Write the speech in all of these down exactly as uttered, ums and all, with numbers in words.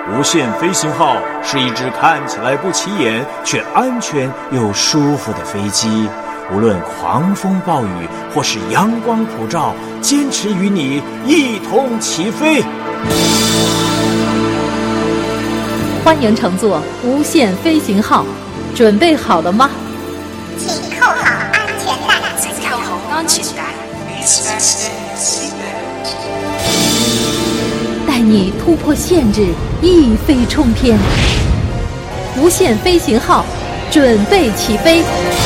无限飞行号是一只看起来不起眼却安全又舒服的飞机，无论狂风暴雨或是阳光普照，坚持与你一同起飞。 欢迎乘坐无限飞行号，准备好了吗？ 请扣好安全带， 请扣好安全带。 带你突破限制，一飞冲天。无限飞行号，准备起飞。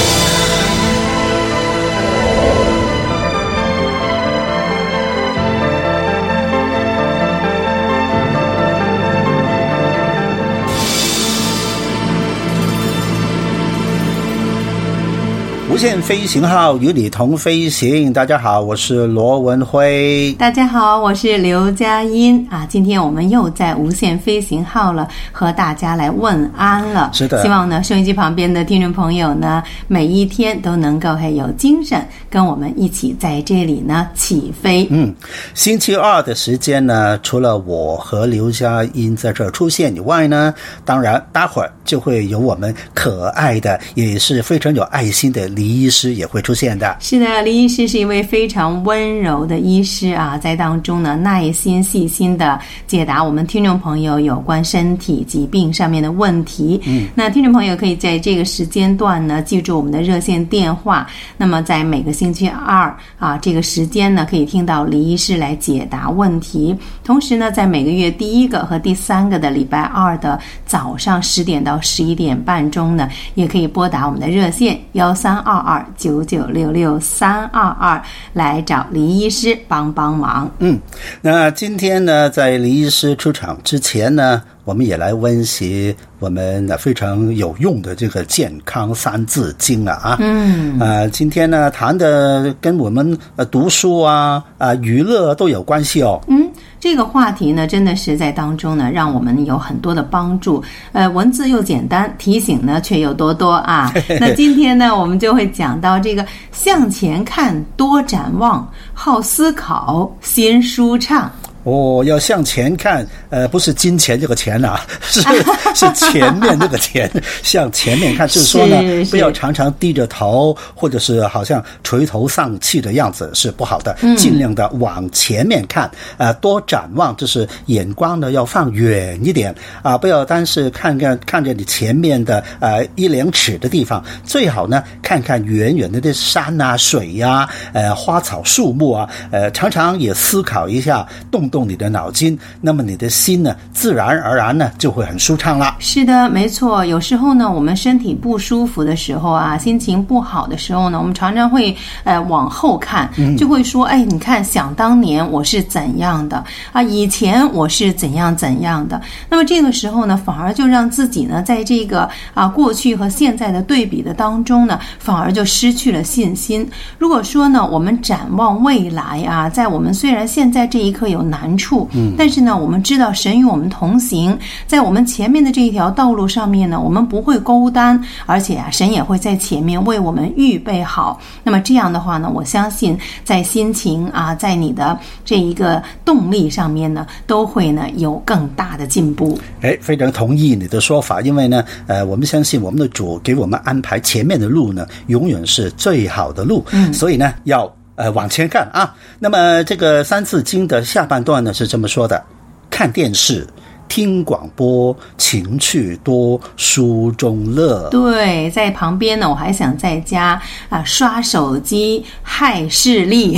无限飞行号与你同飞行。大家好，我是罗文辉。 大家好，我是刘佳音啊。今天我们又在无限飞行号了，和大家来问安了。 是的， 希望呢收音机旁边的听众朋友呢，每一天都能够很有精神，跟我们一起在这里呢起飞。 嗯，星期二的时间呢，除了我和刘佳音在这儿出现以外呢，当然待会儿就会有我们可爱的，也是非常有爱心的李医师也会出现的。 是的，李医师是一位非常温柔的医师啊，在当中呢耐心细心的解答我们听众朋友有关身体疾病上面的问题。嗯，那听众朋友可以在这个时间段呢记住我们的热线电话，那么在每个星期二啊这个时间呢可以听到李医师来解答问题。同时呢在每个月第一个和第三个的礼拜二的早上十点到十一点半钟呢，也可以拨打我们的热线幺三二二九九六六三二二来找李医师帮帮忙。 嗯，那今天呢，在李医师出场之前呢，我们也来温习我们非常有用的这个健康三字经啊啊。嗯，呃，今天呢谈的跟我们呃读书啊啊、呃、娱乐都有关系哦。 嗯。这个话题呢，真的是在当中呢，让我们有很多的帮助。呃，文字又简单，提醒呢却又多多啊。那今天呢，我们就会讲到这个向前看，多展望，好思考，心舒畅。 哦，要向前看，呃，不是金钱这个钱啊，是是前面这个钱，向前面看，就是说呢，是是不要常常低着头，或者是好像垂头丧气的样子，是不好的。嗯、尽量的往前面看，呃，多展望，就是眼光呢要放远一点啊、呃，不要单是看看看着你前面的呃一两尺的地方，最好呢看看远远的这山啊、水呀、啊、呃花草树木啊，呃，常常也思考一下，动动你的脑筋，那么你的心呢自然而然呢就会很舒畅了。 是的，没错。有时候呢我们身体不舒服的时候啊，心情不好的时候呢，我们常常会呃往后看，就会说、嗯、哎，你看想当年我是怎样的啊，以前我是怎样怎样的。那么这个时候呢，反而就让自己呢在这个啊过去和现在的对比的当中呢，反而就失去了信心。如果说呢我们展望未来啊，在我们虽然现在这一刻有难处，嗯，但是呢我们知道神与我们同行，在我们前面的这一条道路上面呢，我们不会孤单，而且啊神也会在前面为我们预备好。那么这样的话呢，我相信在心情啊，在你的这一个动力上面呢，都会呢有更大的进步。 哎，非常同意你的说法，因为呢呃我们相信我们的主给我们安排前面的路呢永远是最好的路，嗯，所以呢要呃，往前看啊。那么这个三字经的下半段呢是这么说的：看电视、听广播，情趣多，书中乐。 对，在旁边呢，我还想在家啊刷手机害视力。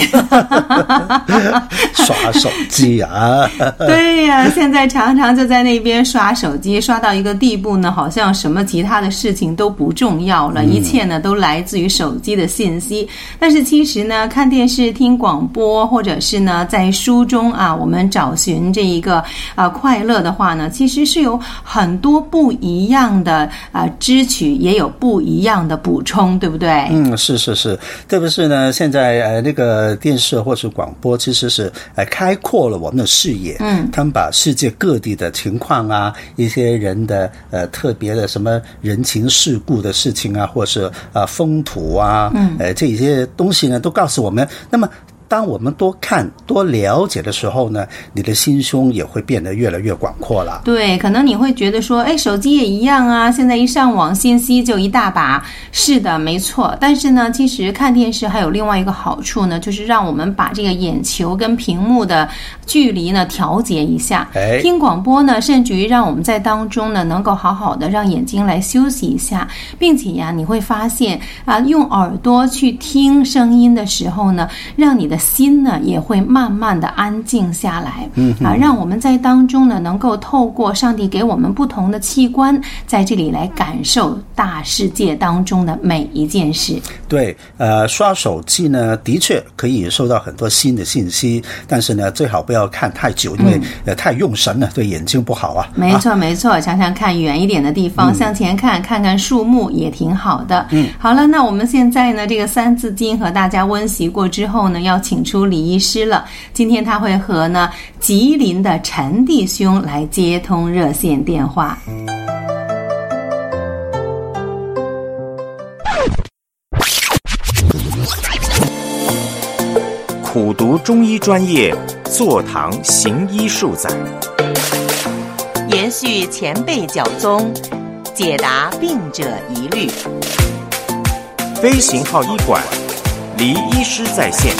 刷手机啊？ 对呀、啊，现在常常就在那边刷手机，刷到一个地步呢，好像什么其他的事情都不重要了，嗯、一切呢都来自于手机的信息。但是其实呢，看电视、听广播，或者是呢在书中啊，我们找寻这一个啊快乐的话呢，其实是有很多不一样的啊支取，也有不一样的补充，对不对？ 嗯，是是是，特别是呢，现在呃那个电视或是广播，其实是呃开阔了我们的视野，嗯，他们把世界各地的情况啊，一些人的呃特别的什么人情世故的事情啊，或是呃风土啊，嗯，呃这些东西呢，都告诉我们。那么当我们多看多了解的时候呢，你的心胸也会变得越来越广阔了。 对，可能你会觉得说，哎，手机也一样啊，现在一上网信息就一大把。是的，没错。但是呢，其实看电视还有另外一个好处呢，就是让我们把这个眼球跟屏幕的距离呢调节一下。 哎， 听广播呢，甚至于让我们在当中呢能够好好的让眼睛来休息一下，并且呀，你会发现啊，用耳朵去听声音的时候呢，让你的心呢也会慢慢的安静下来。嗯啊，让我们在当中呢能够透过上帝给我们不同的器官，在这里来感受大世界当中的每一件事。 对，呃，刷手机呢，的确可以收到很多新的信息，但是呢，最好不要看太久，因为、嗯、呃太用神了，对眼睛不好啊。 没错，没错，常常看远一点的地方，嗯、向前看，看看树木也挺好的。嗯，好了，那我们现在呢，这个三字经和大家温习过之后呢，要请出李医师了。今天他会和呢吉林的陈弟兄来接通热线电话。 苦读中医专业，坐堂行医数载， 延续前辈教宗，解答病者疑虑。 飞行号医馆，黎医师在线。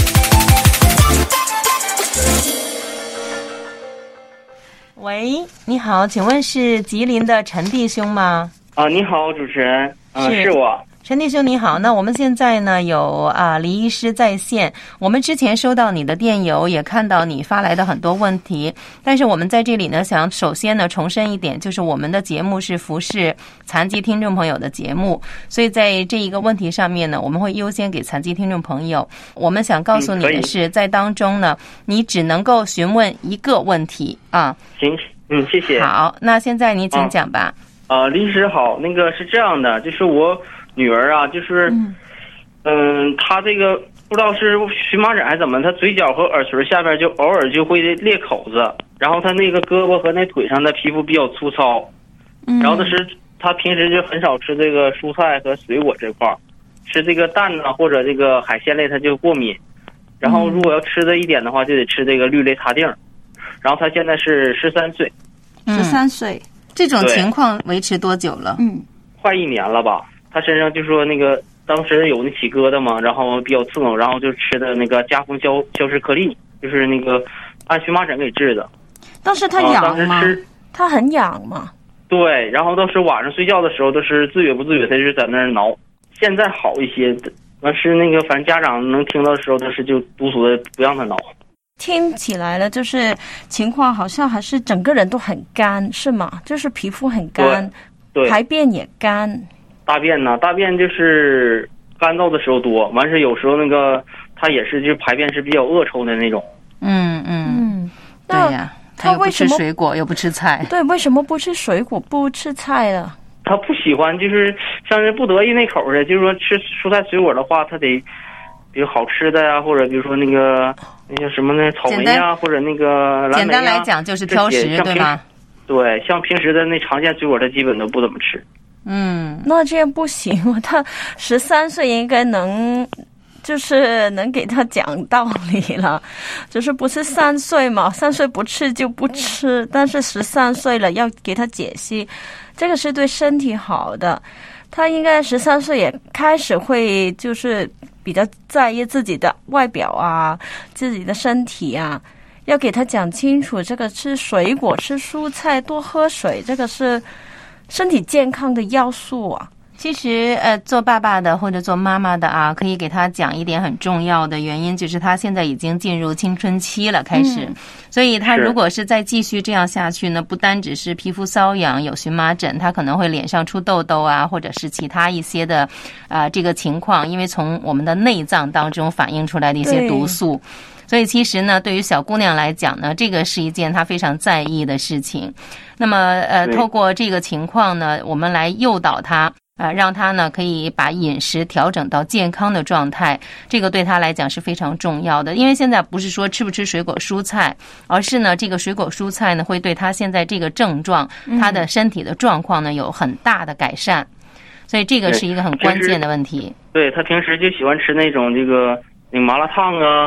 喂，你好，请问是吉林的陈弟兄吗？ 啊，你好，主持人，啊，是, 是我。 陈弟兄你好，那我们现在呢有啊黎医师在线。我们之前收到你的电邮，也看到你发来的很多问题，但是我们在这里呢想首先呢重申一点，就是我们的节目是服侍残疾听众朋友的节目，所以在这一个问题上面呢，我们会优先给残疾听众朋友。我们想告诉你的是，在当中呢，你只能够询问一个问题啊。 行，嗯，谢谢。 好，那现在你请讲吧。 啊，黎医师好，那个是这样的，就是我女儿啊，就是嗯、呃，她这个不知道是荨麻疹还是怎么，她嘴角和耳垂下边就偶尔就会裂口子，然后她那个胳膊和那腿上的皮肤比较粗糙，然后她是她平时就很少吃这个蔬菜和水果这块，吃这个蛋呢或者这个海鲜类她就过敏，然后如果要吃的一点的话就得吃这个氯雷他定，然后她现在是十三岁， 十三岁。这种情况维持多久了？嗯， 快一年了吧。他身上就说那个当时有那起疙瘩嘛，然后比较刺痛，然后就吃的那个加风消消食颗粒，就是那个按荨麻疹给治的。 但是他痒吗？他很痒吗？ 对，然后都是晚上睡觉的时候都是自觉不自觉，他就在那儿挠。现在好一些，完是那个反正家长能听到的时候，都是就督促的不让他挠。 听起来了，就是情况好像还是整个人都很干，是吗？就是皮肤很干， 对， 排便也干。 大便呢？大便就是干燥的时候多，完事有时候那个他也是就排便是比较恶臭的那种。 嗯嗯嗯，对呀，他又不吃水果又不吃菜。 对，为什么不吃水果不吃菜了？ 他不喜欢，就是像是不得意那口的，就是说吃蔬菜水果的话，他得比如好吃的呀，或者比如说那个那些什么呢，草莓呀，或者那个蓝莓呀。 简单来讲就是挑食，对吗？ 对，像平时的那常见水果，他基本都不怎么吃。 嗯，那这样不行。他十三岁应该能，就是能给他讲道理了。就是不是三岁嘛，三岁不吃就不吃，但是十三岁了要给他解析，这个是对身体好的。他应该十三岁也开始会就是比较在意自己的外表啊，自己的身体啊，要给他讲清楚，这个吃水果吃蔬菜多喝水，这个是身体健康的要素啊。 其实呃，做爸爸的或者做妈妈的啊，可以给他讲一点很重要的原因，就是他现在已经进入青春期了，开始、嗯、所以他如果是再继续这样下去呢，不单只是皮肤瘙痒有荨麻疹，他可能会脸上出痘痘啊，或者是其他一些的啊、呃、这个情况，因为从我们的内脏当中反映出来的一些毒素。所以其实呢，对于小姑娘来讲呢，这个是一件她非常在意的事情。那么呃，透过这个情况呢，我们来诱导她，呃，让她呢可以把饮食调整到健康的状态，这个对她来讲是非常重要的。因为现在不是说吃不吃水果蔬菜，而是呢这个水果蔬菜呢会对她现在这个症状，她的身体的状况呢有很大的改善。所以这个是一个很关键的问题。 对，她平时就喜欢吃那种这个那个麻辣烫啊。或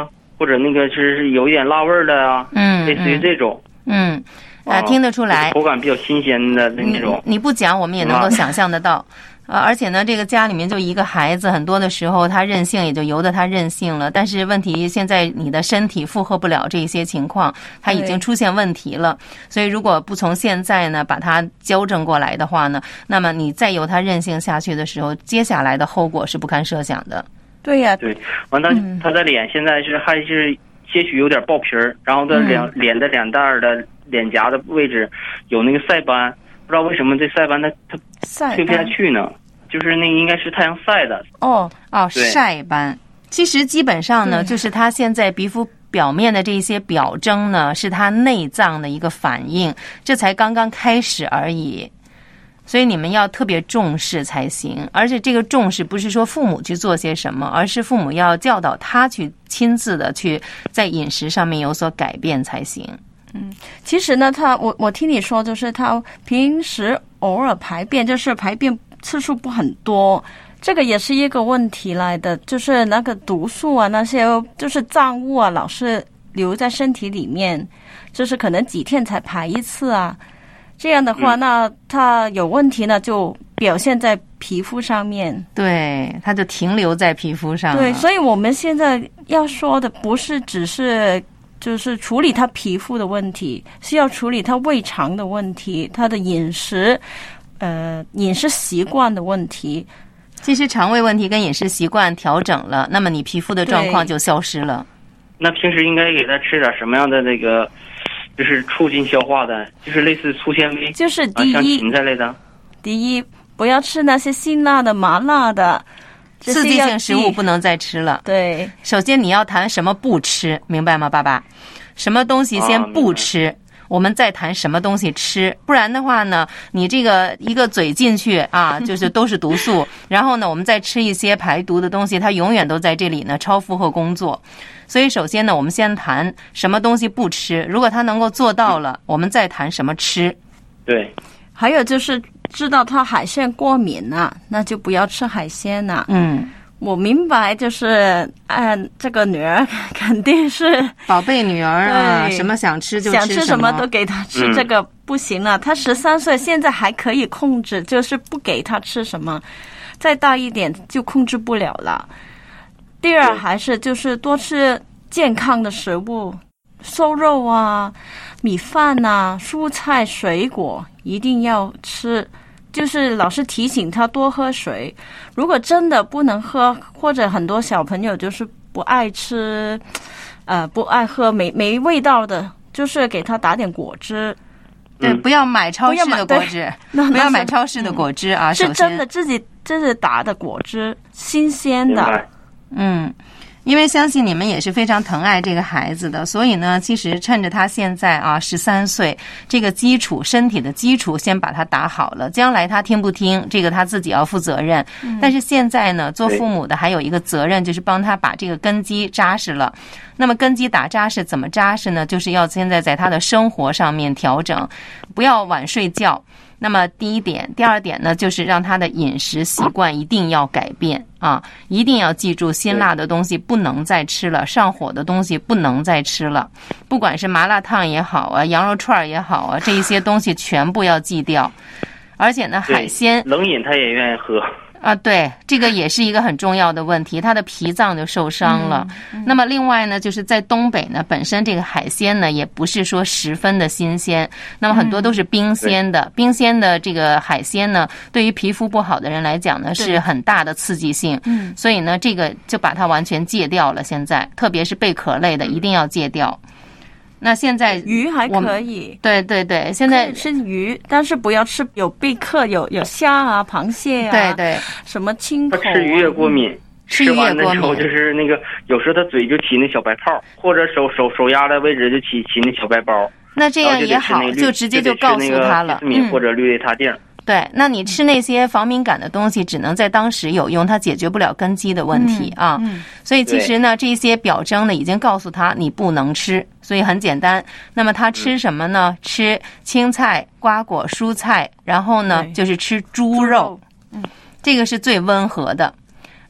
或者那个是有一点辣味儿的啊， 嗯， 类似于这种。 嗯，啊，听得出来， 口感比较新鲜的那种。 你, 你不讲，我们也能够想象得到。呃，而且呢，这个家里面就一个孩子，很多的时候他任性也就由得他任性了。但是问题现在你的身体负荷不了这些情况，他已经出现问题了。所以如果不从现在呢把他纠正过来的话呢，那么你再由他任性下去的时候，接下来的后果是不堪设想的。 对呀、啊， 对，完了、嗯、他的脸现在是还是些许有点爆皮儿，然后他两、嗯、脸的两袋的脸颊的位置有那个晒斑。不知道为什么这晒斑它它退不下去呢？就是那个应该是太阳晒的。 哦哦，晒斑。其实基本上呢，就是它现在皮肤表面的这些表征呢，是它内脏的一个反应，这才刚刚开始而已。所以你们要特别重视才行。而且这个重视不是说父母去做些什么，而是父母要教导他去亲自的去在饮食上面有所改变才行。 嗯，其实呢，他我我听你说，就是他平时偶尔排便，就是排便次数不很多，这个也是一个问题来的。就是那个毒素啊，那些就是脏物啊，老是留在身体里面，就是可能几天才排一次啊。这样的话，那他有问题呢，就表现在皮肤上面。 对，他就停留在皮肤上了。 对，所以我们现在要说的不是只是。就是处理他皮肤的问题，是要处理他胃肠的问题，他的饮食，呃，饮食习惯的问题。 其实肠胃问题跟饮食习惯调整了，那么你皮肤的状况就消失了。 那平时应该给他吃点什么样的那个，就是促进消化的，就是类似粗纤维， 就是第一， 啊、像芹菜类的。 第一，不要吃那些辛辣的、麻辣的。 刺激性食物不能再吃了。 对， 首先你要谈什么不吃，明白吗，爸爸？什么东西先不吃，啊、我们再谈什么东西吃。不然的话呢，你这个一个嘴进去啊，就是都是毒素，然后呢，我们再吃一些排毒的东西，它永远都在这里呢，超负荷工作。所以首先呢，我们先谈什么东西不吃，如果他能够做到了，我们再谈什么吃。 对。 还有就是知道他海鲜过敏了，那就不要吃海鲜了。 嗯， 我明白，就是按、呃、这个女儿肯定是宝贝女儿啊，什么想吃就吃什么， 想吃什么都给她吃，嗯、这个不行了。她十三岁，现在还可以控制，就是不给她吃什么，再大一点就控制不了了。第二还是就是多吃健康的食物，瘦肉啊、米饭啊、蔬菜、水果。一定要吃，就是老是提醒他多喝水。如果真的不能喝，或者很多小朋友就是不爱吃，呃，不爱喝没没味道的，就是给他打点果汁。 对，嗯、不要买超市的果汁，不要买超市的果汁啊！ 嗯、是真的自己自己打的果汁，新鲜的。嗯。 因为相信你们也是非常疼爱这个孩子的，所以呢，其实趁着他现在啊十三岁，这个基础身体的基础先把他打好了，将来他听不听，这个他自己要负责任。嗯、但是现在呢，做父母的还有一个责任，就是帮他把这个根基扎实了。那么根基打扎实怎么扎实呢？就是要现在在他的生活上面调整，不要晚睡觉。那么第一点，第二点呢，就是让他的饮食习惯一定要改变啊，一定要记住辛辣的东西不能再吃了，上火的东西不能再吃了，不管是麻辣烫也好啊，羊肉串也好啊，这一些东西全部要忌掉。而且呢，海鲜冷饮他也愿意喝。 啊，对，这个也是一个很重要的问题，他的脾脏就受伤了。嗯嗯、那么另外呢，就是在东北呢，本身这个海鲜呢也不是说十分的新鲜，那么很多都是冰鲜的，嗯、冰鲜的这个海鲜呢，对于皮肤不好的人来讲呢，是很大的刺激性。嗯，所以呢，这个就把它完全戒掉了。现在，特别是贝壳类的，一定要戒掉。那现在鱼还可以， 对对对，现在吃鱼，但是不要吃有贝壳、有有虾啊、螃蟹啊， 对对， 什么青口、啊。 吃鱼也过敏， 吃鱼也过敏， 就是那个有时候他嘴就起那小白泡，或者手手手压的位置就起起那小白包。 那这样也好，就直接就告诉他了， 嗯，或者氯雷他定。 对，那你吃那些防敏感的东西，只能在当时有用，它解决不了根基的问题啊。嗯嗯、所以其实呢，这些表征呢，已经告诉他你不能吃，所以很简单。那么他吃什么呢？嗯、吃青菜、瓜果、蔬菜，然后呢，就是吃猪肉。嗯，这个是最温和的。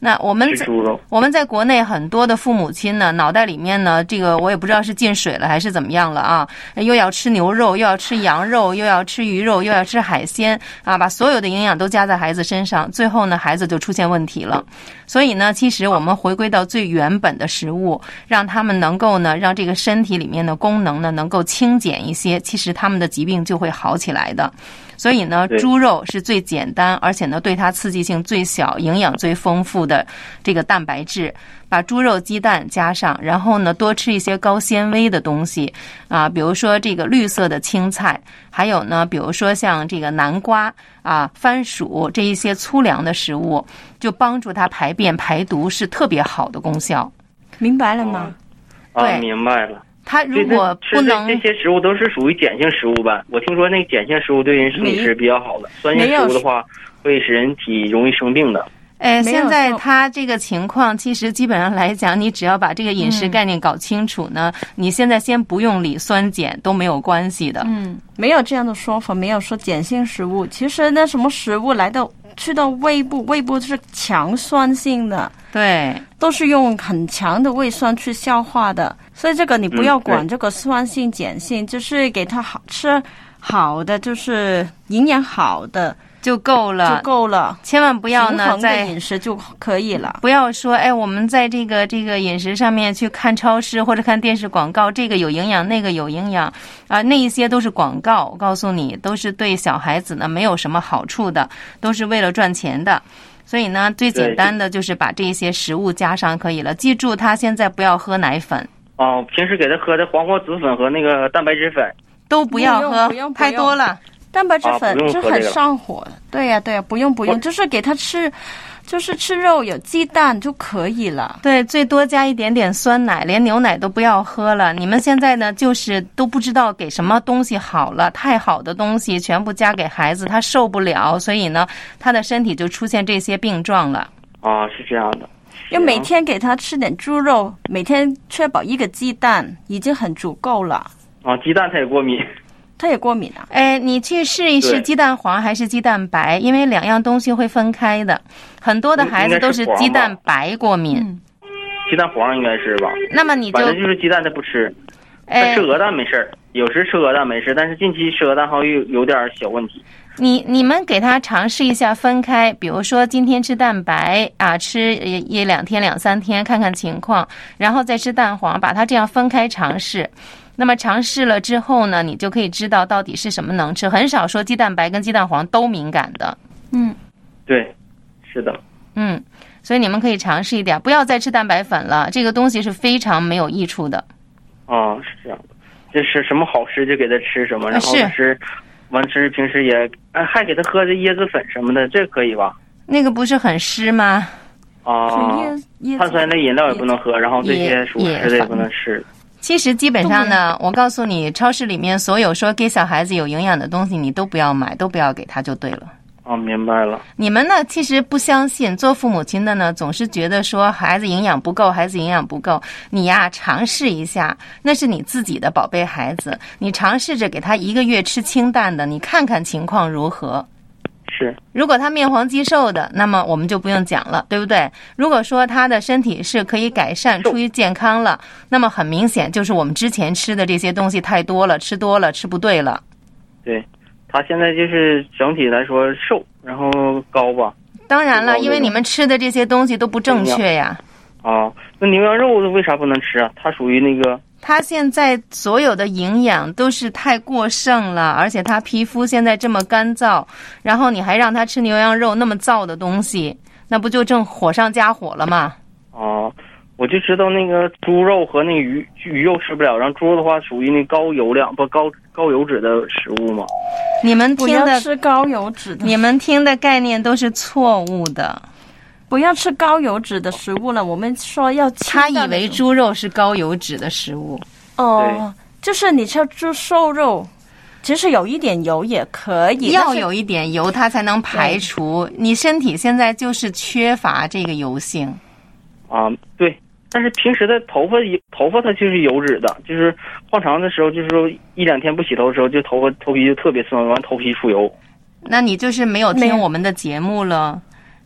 那我们吃猪肉， 我们在国内很多的父母亲呢，脑袋里面呢，这个我也不知道是进水了还是怎么样了啊，又要吃牛肉，又要吃羊肉，又要吃鱼肉，又要吃海鲜啊，把所有的营养都加在孩子身上，最后呢，孩子就出现问题了。所以呢，其实我们回归到最原本的食物，让他们能够呢，让这个身体里面的功能呢能够清减一些，其实他们的疾病就会好起来的。所以呢，猪肉是最简单，而且呢，对它刺激性最小、营养最丰富的这个蛋白质。把猪肉、鸡蛋加上，然后呢，多吃一些高纤维的东西啊，比如说这个绿色的青菜，还有呢，比如说像这个南瓜啊、番薯这一些粗粮的食物，就帮助它排便排毒是特别好的功效。 明白了吗？ 啊，啊明白了。 它如果不能， 这些食物都是属于碱性食物吧？我听说那个碱性食物对人身体是比较好的，酸性食物的话会使人体容易生病的。 哎，现在他这个情况，其实基本上来讲，你只要把这个饮食概念搞清楚呢，嗯、你现在先不用理酸碱都没有关系的。 嗯，没有这样的说法，没有说碱性食物。其实那什么食物来到去到胃部，胃部是强酸性的， 对， 都是用很强的胃酸去消化的。所以这个你不要管这个酸性、碱性，就是给它好吃好的，就是营养好的。 就够了， 就够了， 千万不要呢在饮食就可以了。 不要说，哎，我们在这个这个饮食上面去看超市或者看电视广告，这个有营养，那个有营养啊，那一些都是广告。我告诉你，都是对小孩子呢没有什么好处的，都是为了赚钱的。所以呢，最简单的就是把这些食物加上可以了。记住，他现在不要喝奶粉哦，平时给他喝的黄瓜籽粉和那个蛋白质粉都不要喝， 不用太多了。 蛋白质粉是很上火的，对呀、啊、对呀、啊，不用不用，就是给他吃，就是吃肉有鸡蛋就可以了。 对，最多加一点点酸奶，连牛奶都不要喝了。你们现在呢，就是都不知道给什么东西好了，太好的东西全部加给孩子，他受不了，所以呢，他的身体就出现这些病状了。 啊，是这样的。 要每天给他吃点猪肉，每天确保一个鸡蛋已经很足够了。 啊，鸡蛋他也过敏。 他也过敏啊！ 哎，你去试一试鸡蛋黄还是鸡蛋白，因为两样东西会分开的。很多的孩子都是鸡蛋白过敏。 嗯、鸡蛋黄应该是吧？ 那么你就反正就是鸡蛋他不吃，他吃鹅蛋没事儿，有时吃鹅蛋没事，但是近期吃鹅蛋好像有有点小问题。 你你们给他尝试一下分开，比如说今天吃蛋白啊，吃一一两天两三天看看情况，然后再吃蛋黄，把它这样分开尝试。那么尝试了之后呢，你就可以知道到底是什么能吃。很少说鸡蛋白跟鸡蛋黄都敏感的。 嗯， 对，是的。 嗯，所以你们可以尝试一点，不要再吃蛋白粉了，这个东西是非常没有益处的。 哦，是这样的，就是什么好吃就给他吃什么，然后是完吃平时也哎还给他喝这椰子粉什么的，这可以吧？ 那个不是很湿吗？ 啊，碳酸类饮料也不能喝，然后这些熟食的也不能吃。 其实基本上呢，我告诉你，超市里面所有说给小孩子有营养的东西，你都不要买，都不要给他就对了。 哦，明白了。 你们呢，其实不相信，做父母亲的呢，总是觉得说孩子营养不够，孩子营养不够。你呀，尝试一下，那是你自己的宝贝孩子，你尝试着给他一个月吃清淡的，你看看情况如何。 是， 如果他面黄肌瘦的，那么我们就不用讲了，对不对？如果说他的身体是可以改善，出于健康了，那么很明显就是我们之前吃的这些东西太多了，吃多了，吃不对了。 对，他现在就是整体来说瘦，然后高吧。 当然了，因为你们吃的这些东西都不正确呀。 啊，那牛羊肉为啥不能吃啊？它属于那个。 他现在所有的营养都是太过剩了，而且他皮肤现在这么干燥，然后你还让他吃牛羊肉那么燥的东西，那不就正火上加火了吗？ 哦、啊，我就知道那个猪肉和那个鱼鱼肉吃不了，然后猪肉的话属于那高油量不高高油脂的食物嘛。 你们听的不要吃高油脂的， 你们听的概念都是错误的。 不要吃高油脂的食物了，我们说要清淡的。 他以为猪肉是高油脂的食物。 哦，就是你吃猪瘦肉，其实有一点油也可以， 要有一点油它才能排除。你身体现在就是缺乏这个油性。 啊，对。但是平时的头发头发它就是油脂的，就是换长的时候，就是说一两天不洗头的时候，就头发头皮就特别酸，完头皮出油。 那你就是没有听我们的节目了。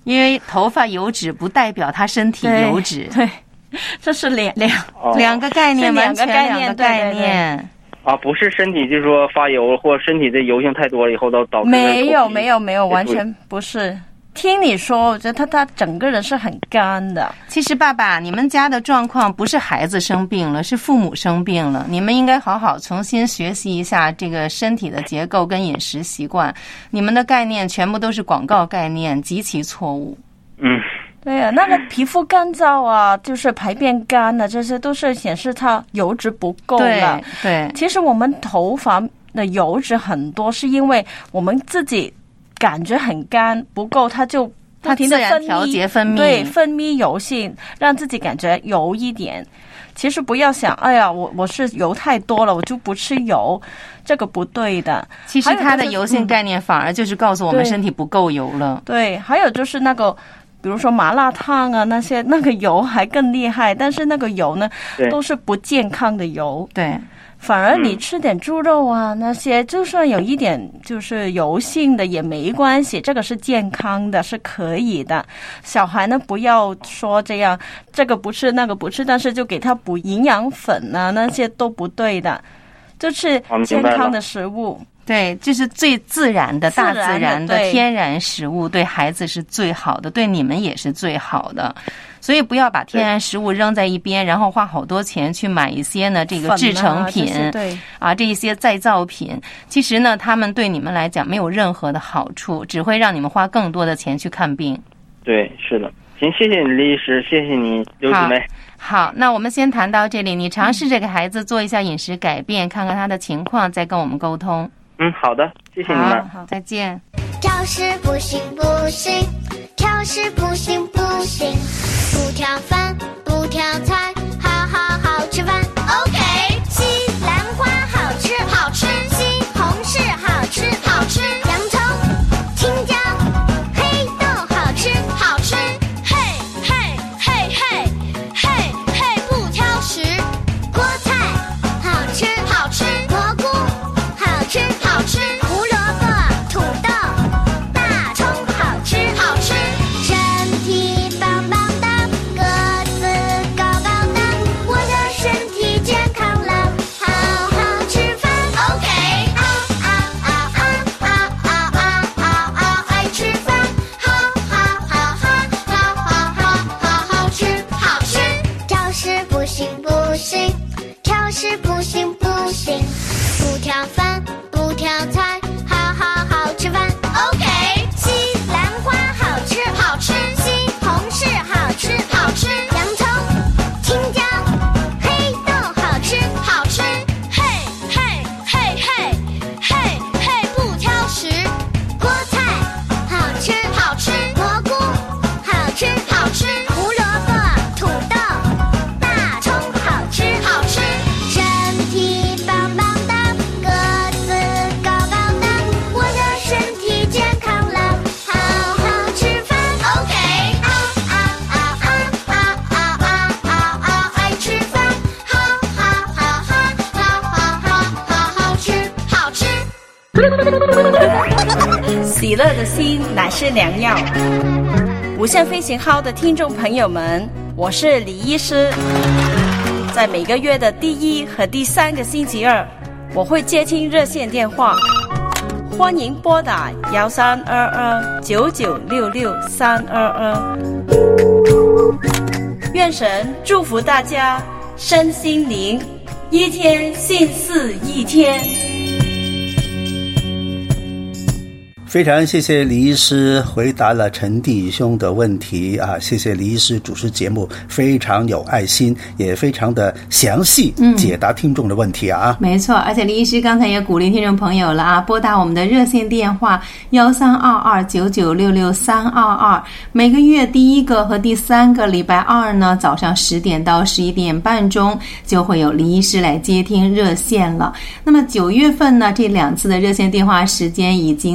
因为头发油脂不代表他身体油脂。 对，对，这是两两、 哦、 两个概念， 两个概念，两个概念。 对对对啊，不是身体就是说发油或身体的油性太多了以后都导致没有没有没有完全不是。听你说，我觉得他他整个人是很干的。 其实爸爸，你们家的状况不是孩子生病了，是父母生病了。你们应该好好重新学习一下这个身体的结构跟饮食习惯。你们的概念全部都是广告概念，极其错误。 嗯。 对呀、啊，那个皮肤干燥啊，就是排便干啊，这些都是显示它油脂不够了。 对，对其实我们头发的油脂很多，是因为我们自己感觉很干不够，它就不停地分泌， 它自然调节分泌， 对，分泌油性，让自己感觉油一点。其实不要想，哎呀，我我是油太多了，我就不吃油，这个不对的。 其实它的油性概念反而就是告诉我们身体不够油了。 对，还有就是那个。比如说麻辣烫啊，那些那个油还更厉害，但是那个油呢，都是不健康的油。 对， 反而你吃点猪肉啊，那些就算有一点就是油性的也没关系，这个是健康的，是可以的。小孩呢，不要说这样，这个不吃那个不吃，但是就给他补营养粉啊，那些都不对的，就是健康的食物。 对，这是最自然的、大自然的对天然食物，对孩子是最好的，对你们也是最好的。所以不要把天然食物扔在一边，然后花好多钱去买一些呢这个制成品， 啊对啊，这一些再造品。其实呢，他们对你们来讲没有任何的好处，只会让你们花更多的钱去看病。 对，是的。行，谢谢你李医师，谢谢你刘姊妹。 好，那我们先谈到这里，你尝试着给孩子做一下饮食改变，看看他的情况，再跟我们沟通。 嗯，好的，谢谢你们。 好，再见。 挑食不行不行，挑食不行不行，不挑饭不挑菜，好好好吃饭。OK， 西兰花好吃好吃，西红柿好吃好吃，洋葱、青椒、黑豆好吃好吃，嘿嘿嘿嘿嘿嘿，不挑食。菠菜好吃好吃，蘑菇好吃好吃，胡萝卜、土豆、大葱好吃好吃，身体棒棒的，个子高高的，我的身体健康了，好好吃饭。OK， 啊啊啊啊啊啊啊啊啊，爱吃饭，好好好好好好好好好吃好吃，挑食不行不行，挑食不行不行，不挑饭不挑菜，好好好吃饭。OK， 西兰花好吃好吃，西红柿好吃好吃，洋葱、青椒、黑豆好吃好吃，嘿嘿嘿嘿嘿嘿，不挑食。菠菜好吃好吃，蘑菇好吃好吃，胡萝卜、土豆、大葱好吃好吃，身体棒棒的，个子高高的，我的身体健康了，好好吃饭。OK， 啊啊啊啊啊啊啊啊啊，爱吃饭，好好好好好好好好好吃好吃。 喜乐的心乃是良药。无限飞行号的听众朋友们，我是李医师。在每个月的第一和第三个星期二，我会接听热线电话，欢迎拨打幺三二二九九六六三二二。愿神祝福大家身心灵一天信似一天。 非常谢谢李医师回答了陈弟兄的问题啊！谢谢李医师主持节目，非常有爱心，也非常的详细解答听众的问题啊！ 嗯、没错，而且李医师刚才也鼓励听众朋友了啊，拨打我们的热线电话幺三二二九九六六三二二，每个月第一个和第三个礼拜二呢，早上十点到十一点半钟就会有李医师来接听热线了。那么九月份呢，这两次的热线电话时间已经打爆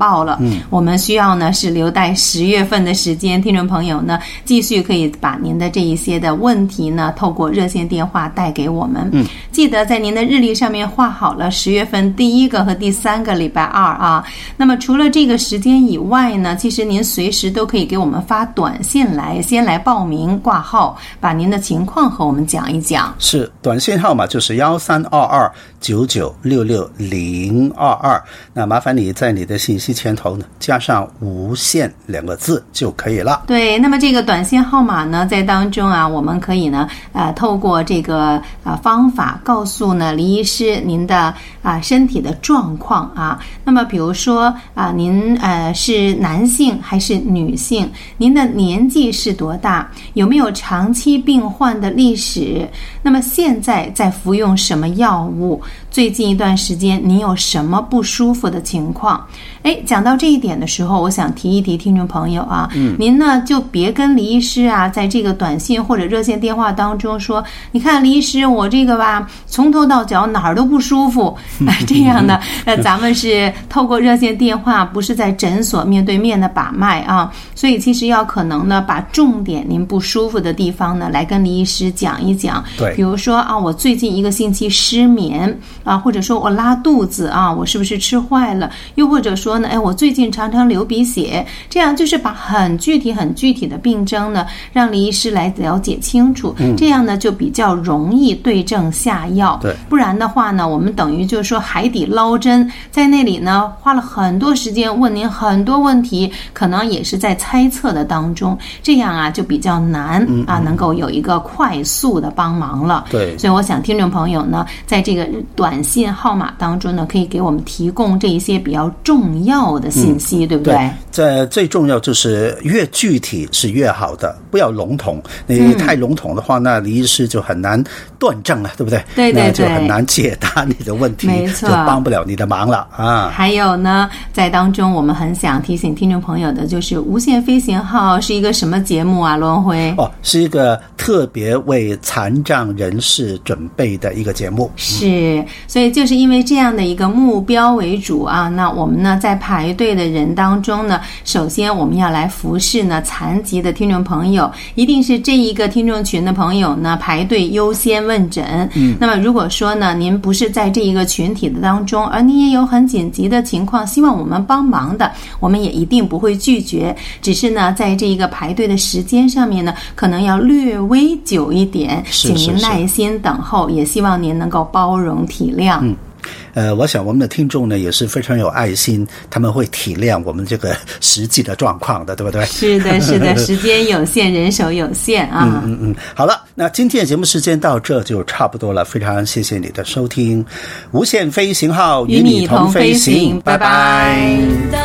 报了。嗯，我们需要呢是留待十月份的时间，听众朋友呢继续可以把您的这一些的问题呢透过热线电话带给我们。嗯，记得在您的日历上面画好了十月份第一个和第三个礼拜二啊。那么除了这个时间以外呢，其实您随时都可以给我们发短信来，先来报名挂号，把您的情况和我们讲一讲。 是，短信号码就是幺三二二九九六六零二二。那麻烦你在你的信息前头呢加上无限两个字就可以了。 对，那么这个短信号码呢，在当中啊，我们可以呢，呃，透过这个呃方法告诉呢黎医师您的啊、呃、身体的状况啊。那么比如说啊、呃，您呃是男性还是女性？您的年纪是多大？有没有长期病患的历史？那么现在在服用什么药物？最近一段时间您有什么不舒服的情况？哎，讲到这一点的时候，我想提一提听众朋友啊，嗯，您呢就别跟黎医师啊，在这个短信或者热线电话当中说，你看黎医师，我这个吧，从头到脚哪儿都不舒服，这样的，呃，咱们是透过热线电话，不是在诊所面对面的把脉啊，所以其实要可能呢，把重点您不舒服的地方呢，来跟黎医师讲一讲。 对， 比如说啊，我最近一个星期失眠啊，或者说我拉肚子啊，我是不是吃坏了？又或者说呢，哎，我最近常常流鼻血，这样就是把很具体、很具体的病症呢，让黎医师来了解清楚，嗯、这样呢就比较容易对症下药。 对， 不然的话呢，我们等于就是说海底捞针，在那里呢花了很多时间问您很多问题，可能也是在猜测的当中，这样啊就比较难嗯啊，能够有一个快速的帮忙了。 对， 所以我想听众朋友呢，在这个短信号码当中呢，可以给我们提供这一些比较重要的信息，嗯、对不对？ 对，这最重要就是越具体是越好的，不要笼统。你太笼统的话，嗯、那黎医师就很难断症了，对不对？ 对对对， 那就很难解答你的问题， 没错， 就帮不了你的忙了啊。 还有呢，在当中我们很想提醒听众朋友的就是《无限飞行号》是一个什么节目啊？罗文辉哦，是一个特别为残障人士准备的一个节目。 是，所以就是因为这样的一个目标为主啊，那我们呢在排队的人当中呢，首先我们要来服侍呢残疾的听众朋友，一定是这一个听众群的朋友呢排队优先问诊。嗯，那么如果说呢您不是在这一个群体的当中，而你也有很紧急的情况，希望我们帮忙的，我们也一定不会拒绝，只是呢在这一个排队的时间上面呢，可能要略微久一点，请您耐心等候，也希望您能够包容体谅。 嗯。呃，我想我们的听众呢也是非常有爱心，他们会体谅我们这个实际的状况的，对不对？ 是的，是的，时间有限，人手有限啊。 嗯嗯嗯，好了，那今天的节目时间到这就差不多了，非常谢谢你的收听，无限飞行号与你同飞行，拜拜。